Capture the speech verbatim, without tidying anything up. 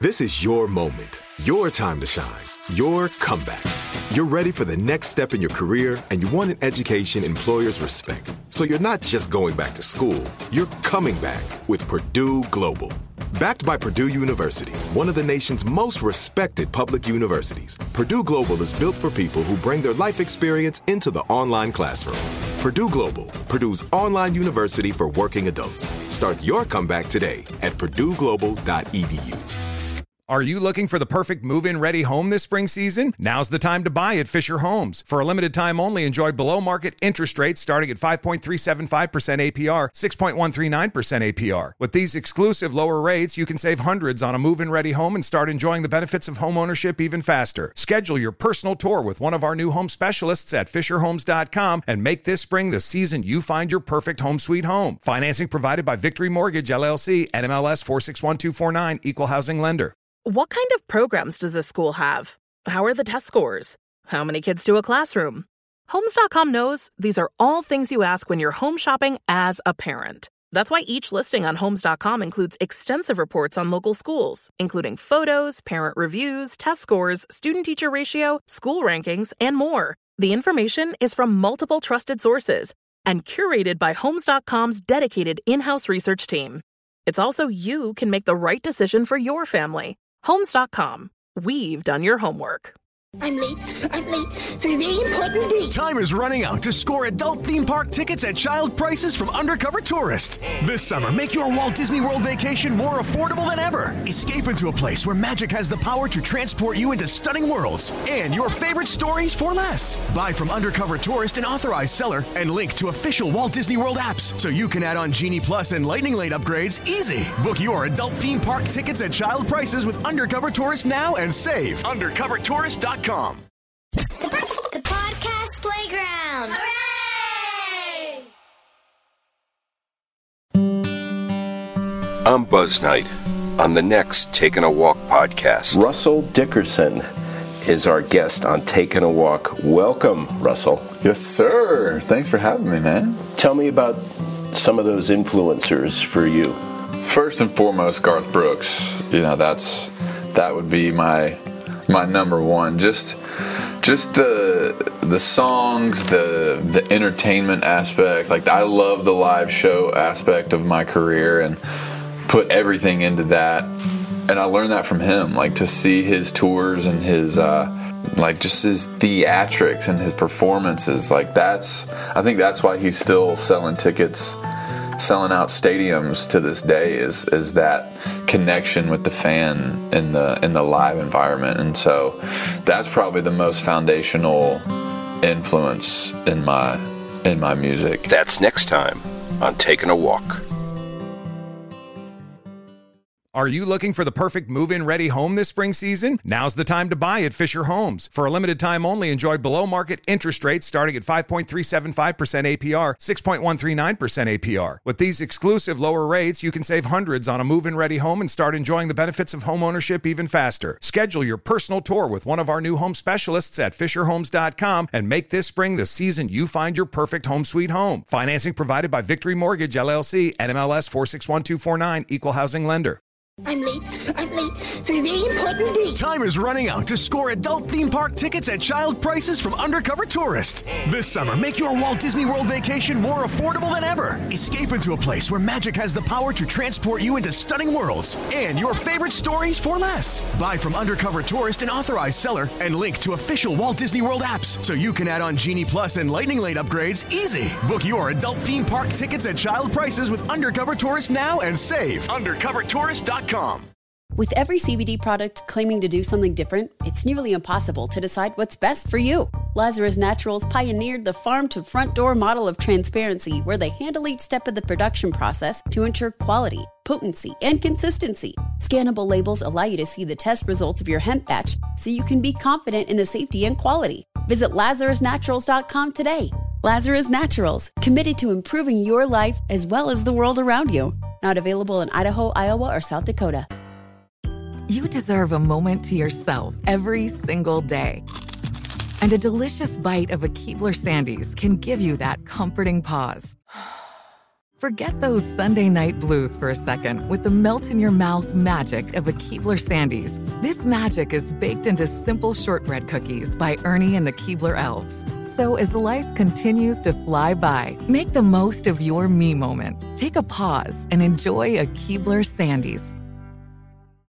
This is your moment, your time to shine, your comeback. You're ready for the next step in your career, and you want an education employers respect. So you're not just going back to school, you're coming back with Purdue Global. Backed by Purdue University, one of the nation's most respected public universities, Purdue Global is built for people who bring their life experience into the online classroom. Purdue Global, Purdue's online university for working adults. Start your comeback today at purdue global dot e d u. Are you looking for the perfect move-in ready home this spring season? Now's the time to buy at Fisher Homes. For a limited time only, enjoy below-market interest rates starting at five point three seven five percent A P R, six point one three nine percent A P R. With these exclusive lower rates, you can save hundreds on a move-in ready home and start enjoying the benefits of homeownership even faster. Schedule your personal tour with one of our new home specialists at fisher homes dot com and make this spring the season you find your perfect home sweet home. Financing provided by Victory Mortgage, L L C, N M L S four six one two four nine, Equal Housing Lender. What kind of programs does this school have? How are the test scores? How many kids do a classroom? Homes dot com knows these are all things you ask when you're home shopping as a parent. That's why each listing on Homes dot com includes extensive reports on local schools, including photos, parent reviews, test scores, student-teacher ratio, school rankings, and more. The information is from multiple trusted sources and curated by Homes dot com's dedicated in-house research team. It's also you can make the right decision for your family. Homes dot com. We've done your homework. I'm late. I'm late for a very important date. Time is running out to score adult theme park tickets at child prices from Undercover Tourist. This summer, make your Walt Disney World vacation more affordable than ever. Escape into a place where magic has the power to transport you into stunning worlds and your favorite stories for less. Buy from Undercover Tourist, an authorized seller, and link to official Walt Disney World apps so you can add on Genie Plus and Lightning Lane upgrades easy. Book your adult theme park tickets at child prices with Undercover Tourist now and save. undercover tourist dot com. The Podcast Playground. Hooray! I'm Buzz Knight on the next Taking a Walk podcast. Russell Dickerson is our guest on Taking a Walk. Welcome, Russell. Yes, sir. Thanks for having me, man. Tell me about some of those influencers for you. First and foremost, Garth Brooks. You know, that's that would be my my number one. Just just the the songs, the the entertainment aspect. Like, I love the live show aspect of my career and put everything into that. And I learned that from him. Like, to see his tours and his uh, like just his theatrics and his performances. Like, that's I think that's why he's still selling tickets, selling out stadiums to this day, is is that connection with the fan in the in the live environment. And so that's probably the most foundational influence in my in my music. That's next time on Taking a Walk. Are you looking for the perfect move-in ready home this spring season? Now's the time to buy at Fisher Homes. For a limited time only, enjoy below-market interest rates starting at five point three seven five percent A P R, six point one three nine percent A P R. With these exclusive lower rates, you can save hundreds on a move-in ready home and start enjoying the benefits of homeownership even faster. Schedule your personal tour with one of our new home specialists at fisher homes dot com and make this spring the season you find your perfect home sweet home. Financing provided by Victory Mortgage, L L C, N M L S four six one two four nine, Equal Housing Lender. I'm late. I'm late for a very important date. Time is running out to score adult theme park tickets at child prices from Undercover Tourist. This summer, make your Walt Disney World vacation more affordable than ever. Escape into a place where magic has the power to transport you into stunning worlds and your favorite stories for less. Buy from Undercover Tourist, an authorized seller, and link to official Walt Disney World apps so you can add on Genie Plus and Lightning Lane upgrades easy. Book your adult theme park tickets at child prices with Undercover Tourist now and save. undercover tourist dot com. With every C B D product claiming to do something different, it's nearly impossible to decide what's best for you. Lazarus Naturals pioneered the farm-to-front-door model of transparency, where they handle each step of the production process to ensure quality, potency, and consistency. Scannable labels allow you to see the test results of your hemp batch, so you can be confident in the safety and quality. Visit lazarus naturals dot com today. Lazarus Naturals, committed to improving your life as well as the world around you. Not available in Idaho, Iowa, or South Dakota. You deserve a moment to yourself every single day. And a delicious bite of a Keebler Sandies can give you that comforting pause. Forget those Sunday night blues for a second with the melt-in-your-mouth magic of a Keebler Sandies. This magic is baked into simple shortbread cookies by Ernie and the Keebler Elves. So as life continues to fly by, make the most of your me moment. Take a pause and enjoy a Keebler Sandies.